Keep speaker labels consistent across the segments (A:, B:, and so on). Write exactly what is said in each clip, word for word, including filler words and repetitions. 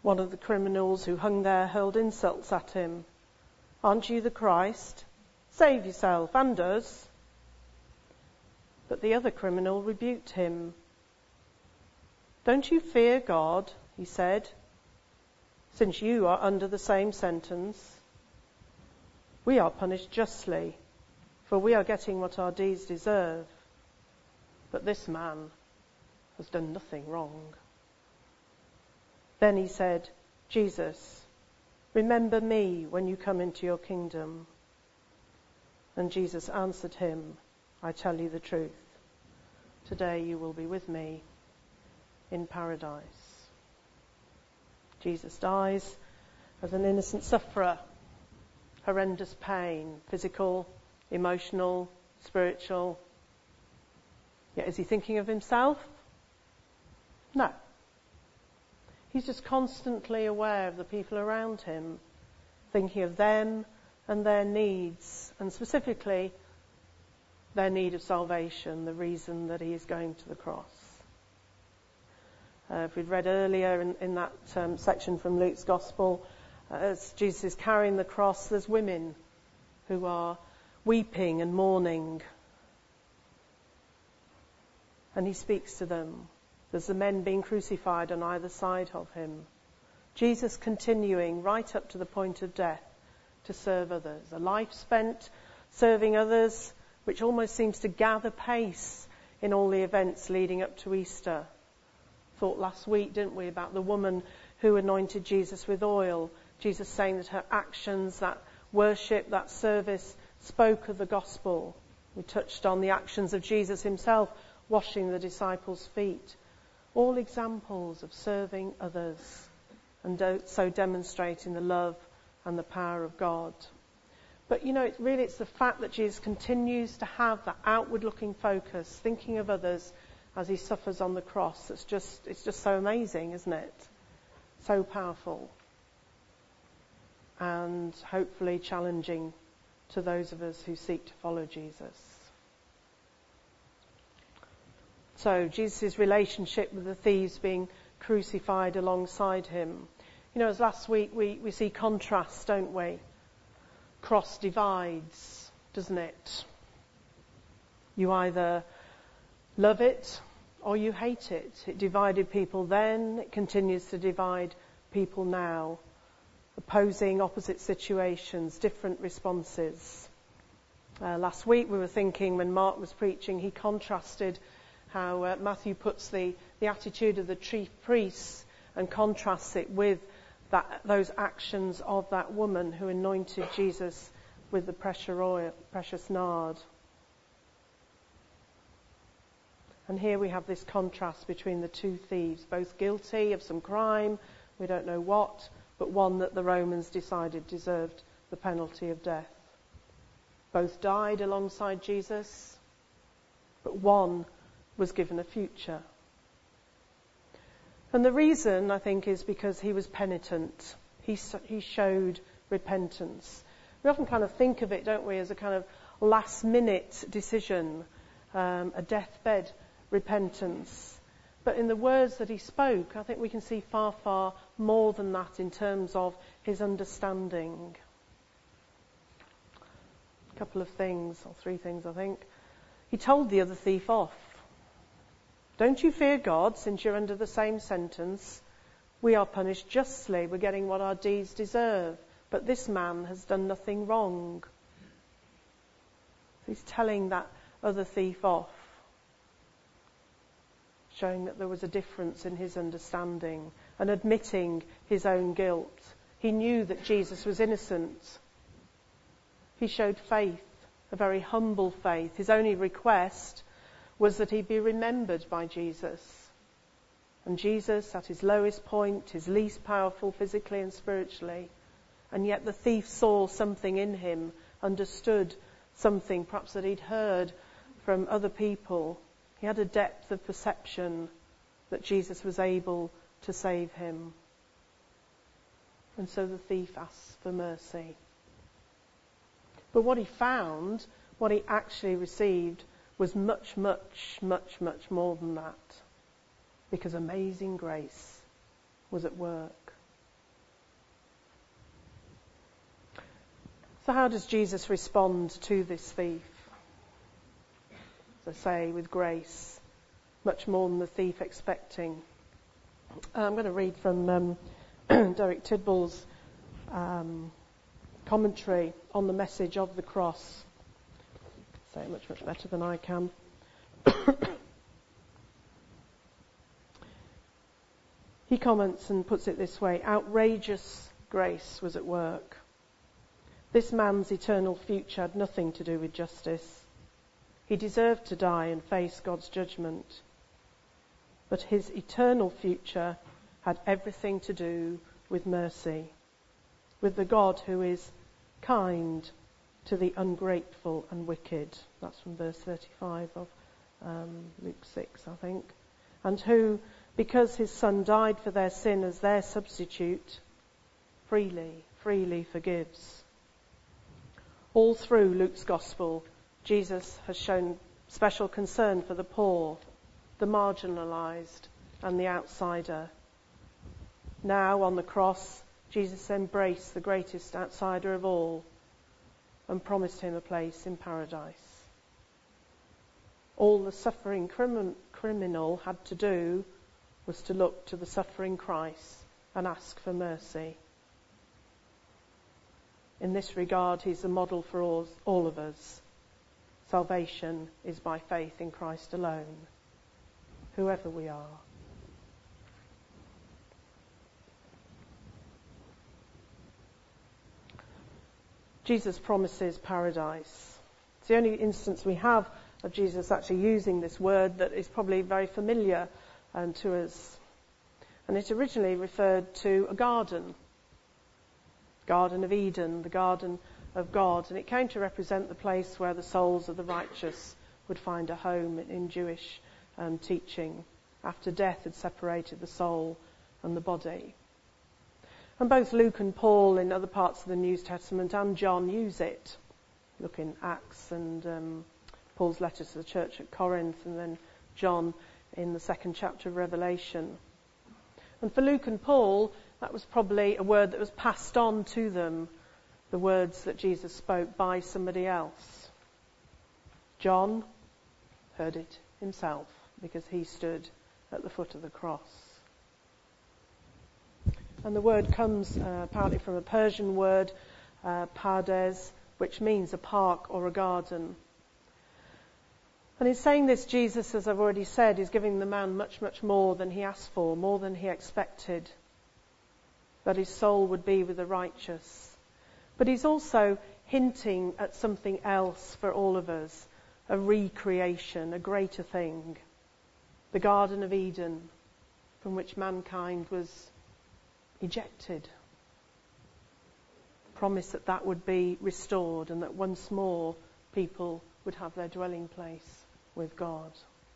A: One of the criminals who hung there hurled insults at him. "Aren't you the Christ? Save yourself and us." But the other criminal rebuked him. "Don't you fear God," he said, "since you are under the same sentence? We are punished justly, for we are getting what our deeds deserve. But this man has done nothing wrong." Then he said, "Jesus, remember me when you come into your kingdom." And Jesus answered him, "I tell you the truth. Today you will be with me in paradise." Jesus dies as an innocent sufferer. Horrendous pain, physical, emotional, spiritual. Yet is he thinking of himself? No. He's just constantly aware of the people around him, thinking of them and their needs, and specifically their need of salvation, the reason that he is going to the cross. Uh, if we'd read earlier in, in that um, section from Luke's Gospel, uh, as Jesus is carrying the cross, there's women who are weeping and mourning. And he speaks to them. There's the men being crucified on either side of him. Jesus continuing right up to the point of death to serve others. A life spent serving others, which almost seems to gather pace in all the events leading up to Easter. Thought last week, didn't we, about the woman who anointed Jesus with oil. Jesus saying that her actions, that worship, that service spoke of the gospel. We touched on the actions of Jesus himself, washing the disciples' feet. All examples of serving others and so demonstrating the love and the power of God. But, you know, it's really it's the fact that Jesus continues to have that outward-looking focus, thinking of others as he suffers on the cross. It's just, it's just so amazing, isn't it? So powerful. And hopefully challenging to those of us who seek to follow Jesus. So Jesus' relationship with the thieves being crucified alongside him. You know, as last week we, we see contrasts, don't we? Cross divides, doesn't it? You either love it or you hate it. It divided people then, it continues to divide people now. Opposing, opposite situations, different responses. Uh, last week we were thinking, when Mark was preaching, he contrasted how uh, Matthew puts the, the attitude of the chief priests and contrasts it with that, those actions of that woman who anointed Jesus with the precious oil, precious nard. And here we have this contrast between the two thieves, both guilty of some crime, we don't know what, but one that the Romans decided deserved the penalty of death. Both died alongside Jesus, but one was given a future. And the reason, I think, is because he was penitent. He, he showed repentance. We often kind of think of it, don't we, as a kind of last-minute decision, um, a deathbed repentance. But in the words that he spoke, I think we can see far, far more than that in terms of his understanding. A couple of things, or three things, I think. He told the other thief off. Don't you fear God, since you're under the same sentence? We are punished justly. We're getting what our deeds deserve. But this man has done nothing wrong. He's telling that other thief off, showing that there was a difference in his understanding and admitting his own guilt. He knew that Jesus was innocent. He showed faith, a very humble faith. His only request was that he be remembered by Jesus. And Jesus, at his lowest point, his least powerful physically and spiritually, and yet the thief saw something in him, understood something perhaps that he'd heard from other people. He had a depth of perception that Jesus was able to save him. And so the thief asks for mercy. But what he found, what he actually received, was much, much, much, much more than that. Because amazing grace was at work. So how does Jesus respond to this thief? As I say, with grace, much more than the thief expecting. I'm going to read from um, Derek Tidball's um, commentary on the message of the cross. Say it much, much better than I can. He comments and puts it this way: outrageous grace was at work. This man's eternal future had nothing to do with justice. He deserved to die and face God's judgment. But his eternal future had everything to do with mercy, with the God who is kind to the ungrateful and wicked. That's from verse thirty-five of um, Luke six, I think. And who, because his son died for their sin as their substitute, freely, freely forgives. All through Luke's gospel, Jesus has shown special concern for the poor, the marginalised, and the outsider. Now, on the cross, Jesus embraced the greatest outsider of all and promised him a place in paradise. All the suffering crim- criminal had to do was to look to the suffering Christ and ask for mercy. In this regard, he's a model for all, all of us. Salvation is by faith in Christ alone, whoever we are. Jesus promises paradise. It's the only instance we have of Jesus actually using this word that is probably very familiar um, to us. And it originally referred to a garden, Garden of Eden, the garden of God. And it came to represent the place where the souls of the righteous would find a home in Jewish um, teaching after death had separated the soul and the body. And both Luke and Paul in other parts of the New Testament and John use it. Look in Acts and um, Paul's letter to the church at Corinth, and then John in the second chapter of Revelation. And for Luke and Paul, that was probably a word that was passed on to them, the words that Jesus spoke by somebody else. John heard it himself because he stood at the foot of the cross. And the word comes uh, apparently from a Persian word, uh, pardes, which means a park or a garden. And in saying this, Jesus, as I've already said, is giving the man much, much more than he asked for, more than he expected, that his soul would be with the righteous. But he's also hinting at something else for all of us, a recreation, a greater thing, the Garden of Eden, from which mankind was ejected. Promise that that would be restored and that once more people would have their dwelling place with God.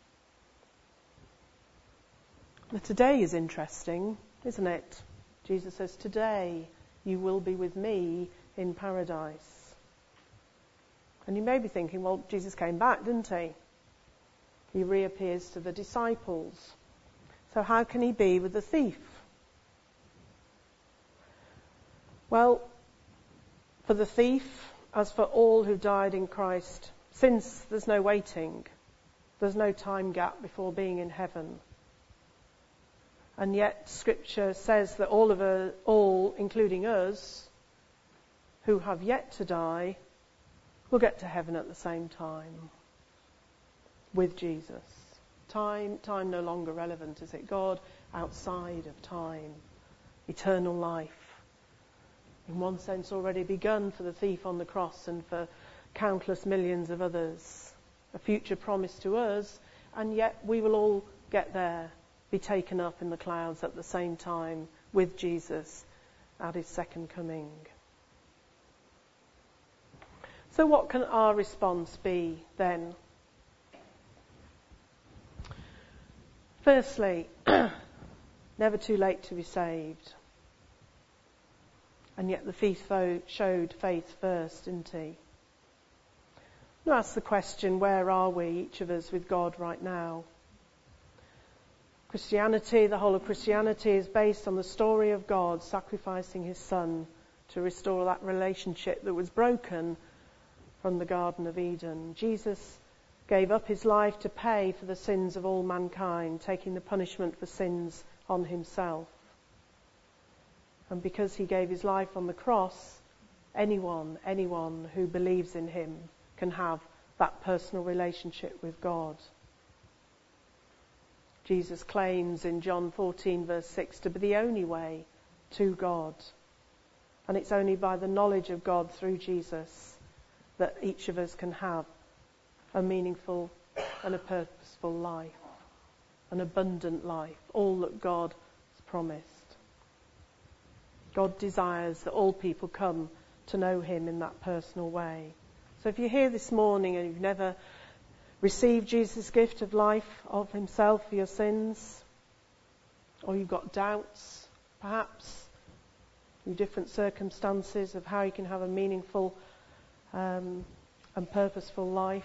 A: Now, today is interesting, isn't it? Jesus says, today you will be with me in paradise. And you may be thinking, well, Jesus came back, didn't he? He reappears to the disciples. So how can he be with the thief? Well, for the thief, as for all who died in Christ, since there's no waiting, there's no time gap before being in heaven. And yet Scripture says that all of us, all, including us, who have yet to die, will get to heaven at the same time with Jesus. Time, time no longer relevant, is it? God outside of time, eternal life. In one sense already begun for the thief on the cross and for countless millions of others. A future promise to us, and yet we will all get there, be taken up in the clouds at the same time with Jesus at his second coming. So what can our response be then? Firstly, never too late to be saved. And yet the thief showed faith first, didn't he? Now ask the question, where are we, each of us, with God right now? Christianity, the whole of Christianity, is based on the story of God sacrificing his Son to restore that relationship that was broken from the Garden of Eden. Jesus gave up his life to pay for the sins of all mankind, taking the punishment for sins on himself. And because he gave his life on the cross, anyone, anyone who believes in him can have that personal relationship with God. Jesus claims in John fourteen verse six to be the only way to God. And it's only by the knowledge of God through Jesus that each of us can have a meaningful and a purposeful life, an abundant life, all that God has promised. God desires that all people come to know him in that personal way. So if you're here this morning and you've never received Jesus' gift of life, of himself for your sins, or you've got doubts, perhaps, in different circumstances of how you can have a meaningful um, and purposeful life,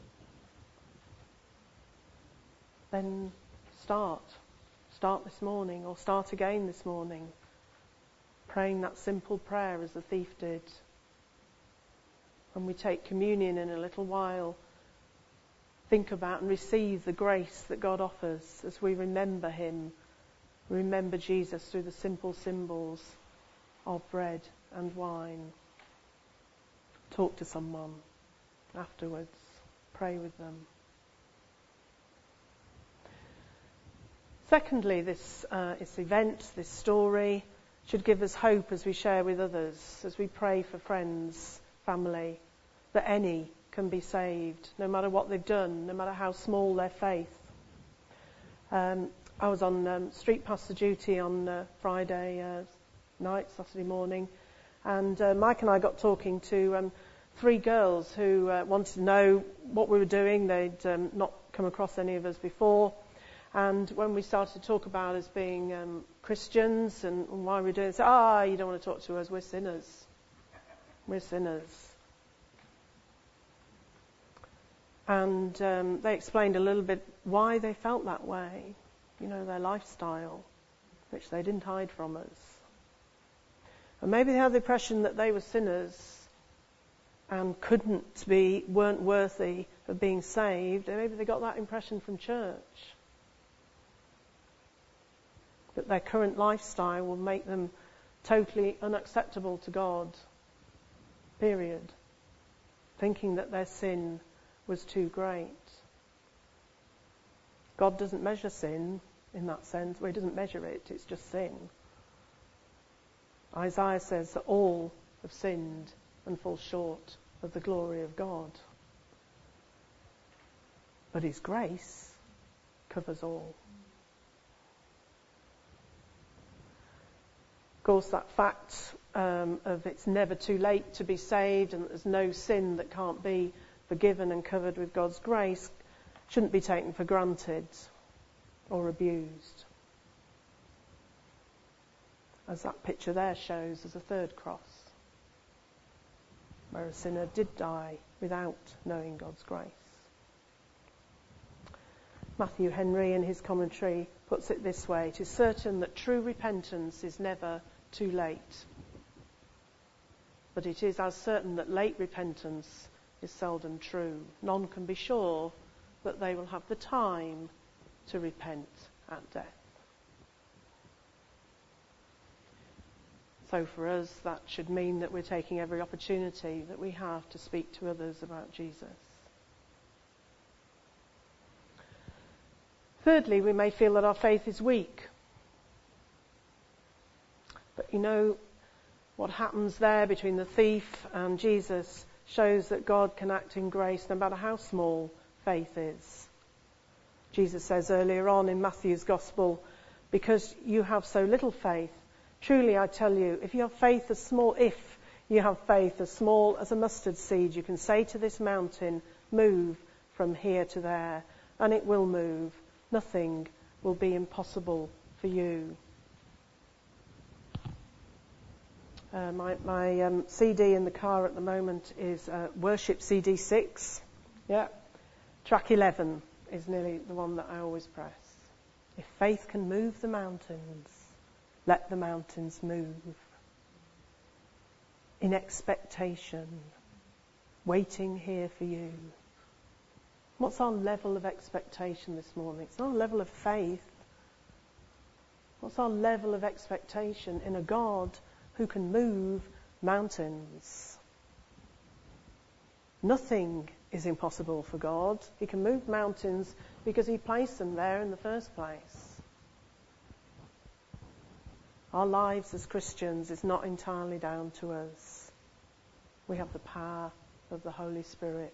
A: then start. Start this morning, or start again this morning, praying that simple prayer as the thief did. When we take communion in a little while, think about and receive the grace that God offers as we remember him, remember Jesus through the simple symbols of bread and wine. Talk to someone afterwards. Pray with them. Secondly, this, uh, this event, this story, should give us hope as we share with others, as we pray for friends, family, that any can be saved, no matter what they've done, no matter how small their faith. Um, I was on um, street pastor duty on uh, Friday uh, night, Saturday morning, and uh, Mike and I got talking to um, three girls who uh, wanted to know what we were doing. They'd um, not come across any of us before. And when we started to talk about us being um, Christians and, and why we're doing it, they said, ah, you don't want to talk to us, we're sinners. We're sinners. And um, they explained a little bit why they felt that way, you know, their lifestyle, which they didn't hide from us. And maybe they had the impression that they were sinners and couldn't be, weren't worthy of being saved. And maybe they got that impression from church. That their current lifestyle will make them totally unacceptable to God. Period. Thinking that their sin was too great. God doesn't measure sin in that sense. Well, he doesn't measure it, it's just sin. Isaiah says that all have sinned and fall short of the glory of God. But his grace covers all. Of course, that fact um, of it's never too late to be saved and that there's no sin that can't be forgiven and covered with God's grace shouldn't be taken for granted or abused. As that picture there shows, there's a third cross where a sinner did die without knowing God's grace. Matthew Henry in his commentary puts it this way: it is certain that true repentance is never too late, but it is as certain that late repentance is seldom true. None can be sure that they will have the time to repent at death. So for us, that should mean that we're taking every opportunity that we have to speak to others about Jesus. Thirdly, we may feel that our faith is weak. But you know, what happens there between the thief and Jesus shows that God can act in grace no matter how small faith is. Jesus says earlier on in Matthew's Gospel, because you have so little faith, truly I tell you, if you have faith as small, if you have faith as small as a mustard seed, you can say to this mountain, move from here to there, and it will move. Nothing will be impossible for you. Uh, my my um, C D in the car at the moment is uh, Worship C D six. Yeah. Track eleven is nearly the one that I always press. If faith can move the mountains, let the mountains move. in expectation, waiting here for you. What's our level of expectation this morning? It's not a level of faith. What's our level of expectation in a God who can move mountains? Nothing is impossible for God. He can move mountains because he placed them there in the first place. Our lives as Christians is not entirely down to us. We have the power of the Holy Spirit.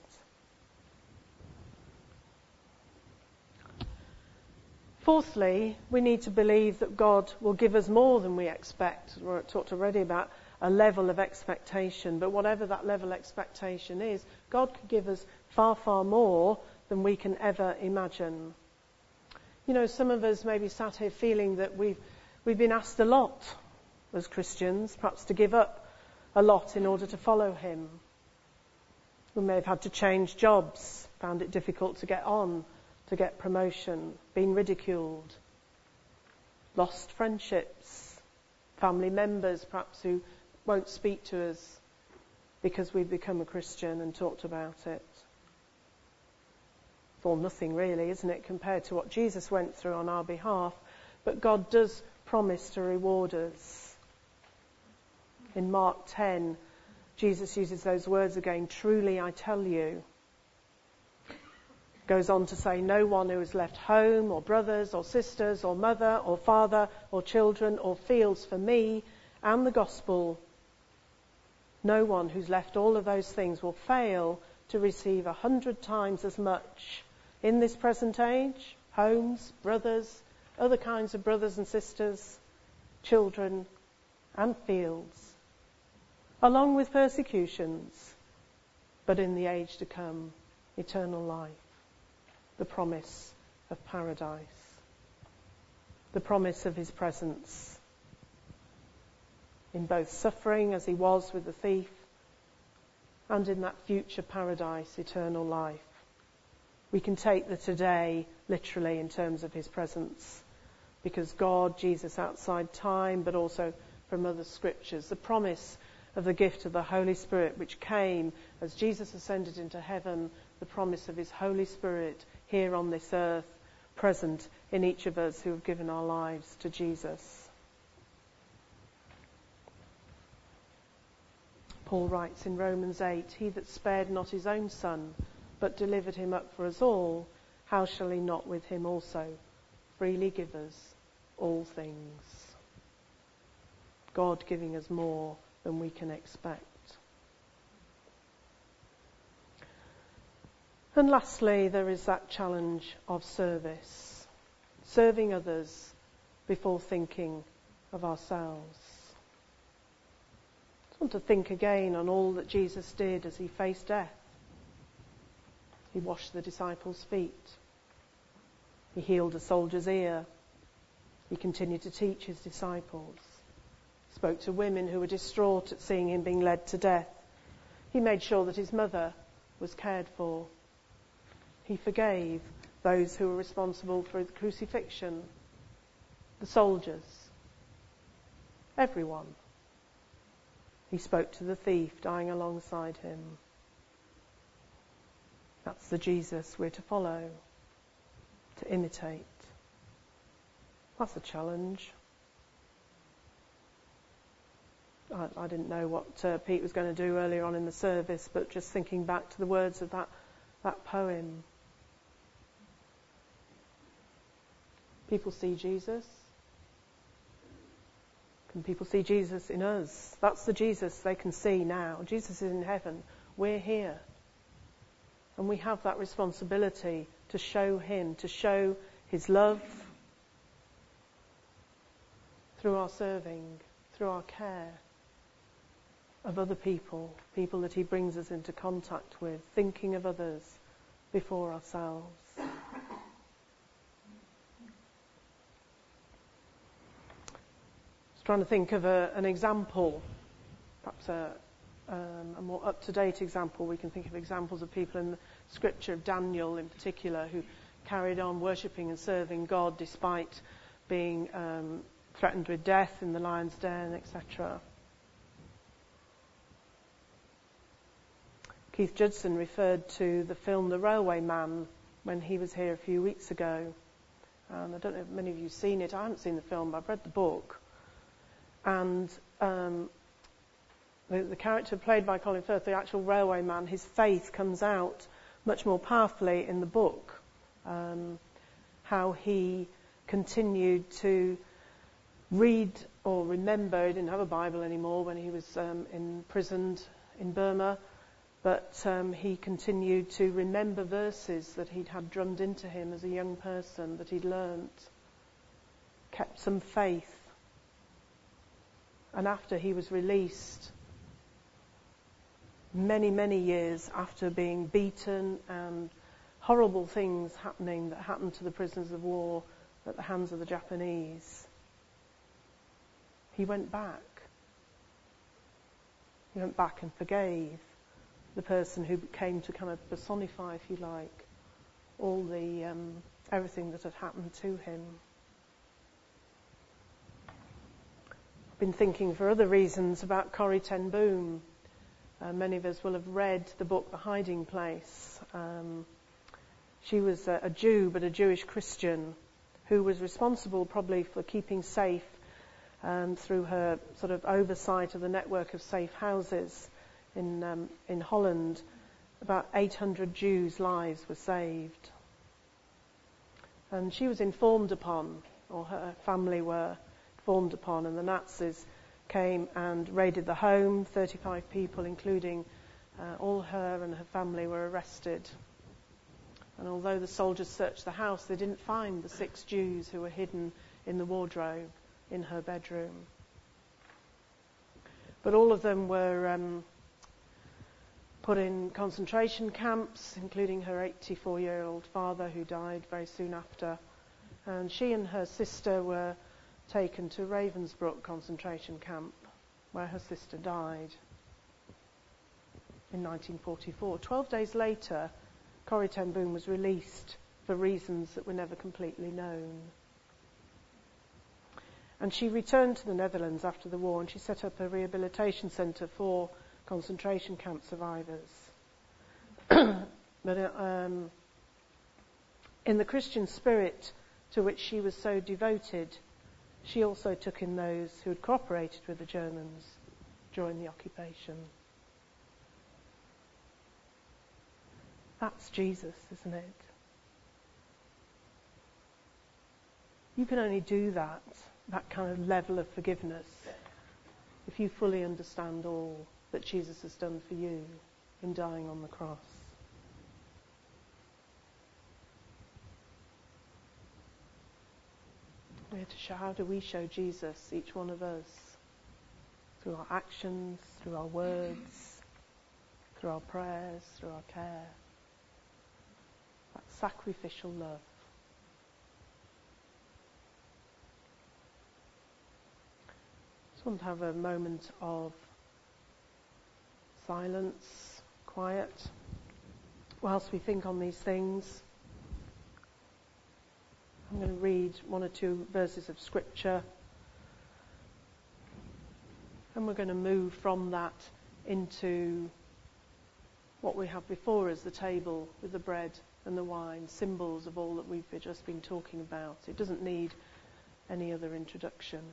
A: Fourthly, we need to believe that God will give us more than we expect. We talked already about a level of expectation, but whatever that level of expectation is, God could give us far, far more than we can ever imagine. You know, some of us may be sat here feeling that we've we've been asked a lot as Christians, perhaps to give up a lot in order to follow him. We may have had to change jobs, found it difficult to get on, to get promotion, been ridiculed, lost friendships, family members perhaps who won't speak to us because we've become a Christian and talked about it. It's all nothing really, isn't it, compared to what Jesus went through on our behalf. But God does promise to reward us. In Mark ten, Jesus uses those words again, truly I tell you. Goes on to say, no one who has left home or brothers or sisters or mother or father or children or fields for me and the gospel, no one who's left all of those things will fail to receive a hundred times as much in this present age, homes, brothers, other kinds of brothers and sisters, children and fields, along with persecutions, but in the age to come, eternal life. The promise of paradise, the promise of his presence in both suffering as he was with the thief and in that future paradise, eternal life. We can take the today literally in terms of his presence because God, Jesus outside time, but also from other scriptures, the promise of the gift of the Holy Spirit which came as Jesus ascended into heaven, the promise of his Holy Spirit here on this earth, present in each of us who have given our lives to Jesus. Paul writes in Romans eight, he that spared not his own son, but delivered him up for us all, how shall he not with him also freely give us all things? God giving us more than we can expect. And lastly, there is that challenge of service, serving others before thinking of ourselves. I want to think again on all that Jesus did as he faced death. He washed the disciples' feet. He healed a soldier's ear. He continued to teach his disciples. Spoke to women who were distraught at seeing him being led to death. He made sure that his mother was cared for. He forgave those who were responsible for the crucifixion, the soldiers, everyone. He spoke to the thief dying alongside him. That's the Jesus we're to follow, to imitate. That's a challenge. I, I didn't know what uh, Pete was going to do earlier on in the service, but just thinking back to the words of that, that poem. People see Jesus. Can people see Jesus in us? That's the Jesus they can see now. Jesus is in heaven. We're here. And we have that responsibility to show him, to show his love through our serving, through our care of other people, people that he brings us into contact with, thinking of others before ourselves. I was trying to think of a, an example, perhaps a, um, a more up-to-date example. We can think of examples of people in the scripture, of Daniel in particular, who carried on worshipping and serving God despite being um, threatened with death in the lion's den, et cetera. Keith Judson referred to the film The Railway Man when he was here a few weeks ago. And I don't know if many of you have seen it. I haven't seen the film, but I've read the book. And um, the, the character played by Colin Firth, the actual railway man, his faith comes out much more powerfully in the book. Um, how he continued to read or remember, he didn't have a Bible anymore when he was um, imprisoned in Burma, but um, he continued to remember verses that he'd had drummed into him as a young person, that he'd learnt, kept some faith. And after he was released, many, many years after being beaten and horrible things happening that happened to the prisoners of war at the hands of the Japanese, he went back. He went back and forgave the person who came to kind of personify, if you like, all the um, everything that had happened to him. I've been thinking for other reasons about Corrie Ten Boom. Uh, many of us will have read the book The Hiding Place. Um, she was a, a Jew, but a Jewish Christian, who was responsible probably for keeping safe um, through her sort of oversight of the network of safe houses in um, in Holland. About eight hundred Jews' lives were saved. And she was informed upon, or her family were informed upon, and the Nazis came and raided the home. thirty-five people, including uh, all her and her family, were arrested. And although the soldiers searched the house, they didn't find the six Jews who were hidden in the wardrobe in her bedroom. But all of them were um, put in concentration camps, including her eighty-four-year-old father, who died very soon after. And she and her sister were taken to Ravensbrück concentration camp, where her sister died in nineteen forty-four. Twelve days later, Corrie Ten Boom was released for reasons that were never completely known. And she returned to the Netherlands after the war, and she set up a rehabilitation centre for concentration camp survivors. But um, in the Christian spirit to which she was so devoted, she also took in those who had cooperated with the Germans during the occupation. That's Jesus, isn't it? You can only do that, that kind of level of forgiveness, if you fully understand all that Jesus has done for you in dying on the cross. We're to show, how do we show Jesus, each one of us? Through our actions, through our words, through our prayers, through our care. That sacrificial love. I just want to have a moment of silence, quiet, whilst we think on these things. I'm going to read one or two verses of Scripture, and we're going to move from that into what we have before us, the table with the bread and the wine, symbols of all that we've just been talking about. It doesn't need any other introduction.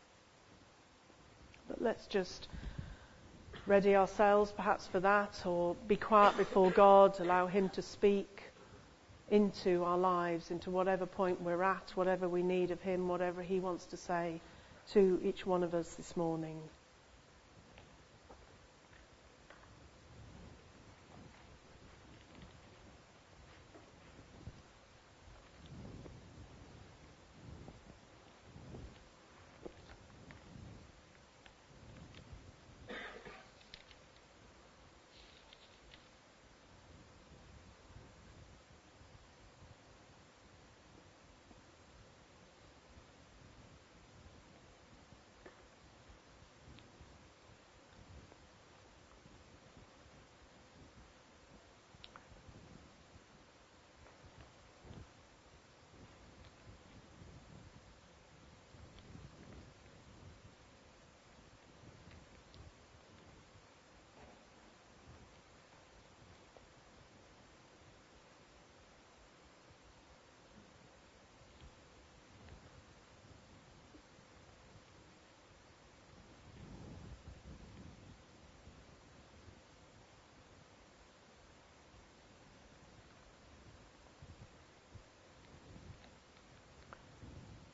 A: But let's just ready ourselves perhaps for that, or be quiet before God, allow Him to speak into our lives, into whatever point we're at, whatever we need of Him, whatever He wants to say to each one of us this morning.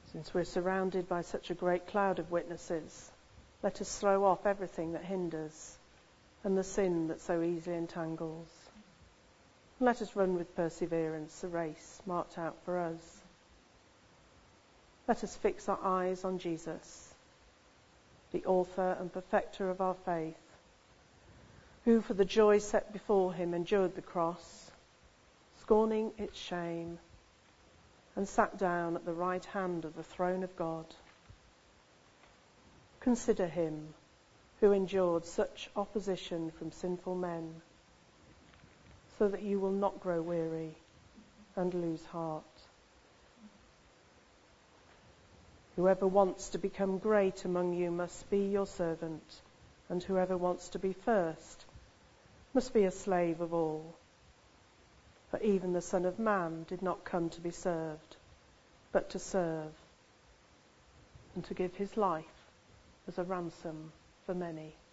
A: Since we're surrounded by such a great cloud of witnesses, let us throw off everything that hinders and the sin that so easily entangles. Let us run with perseverance the race marked out for us. Let us fix our eyes on Jesus, the author and perfecter of our faith, who for the joy set before him endured the cross, scorning its shame, and sat down at the right hand of the throne of God. Consider him who endured such opposition from sinful men, so that you will not grow weary and lose heart. Whoever wants to become great among you must be your servant, and whoever wants to be first must be a slave of all. For even the Son of Man did not come to be served, but to serve, and to give his life as a ransom for many.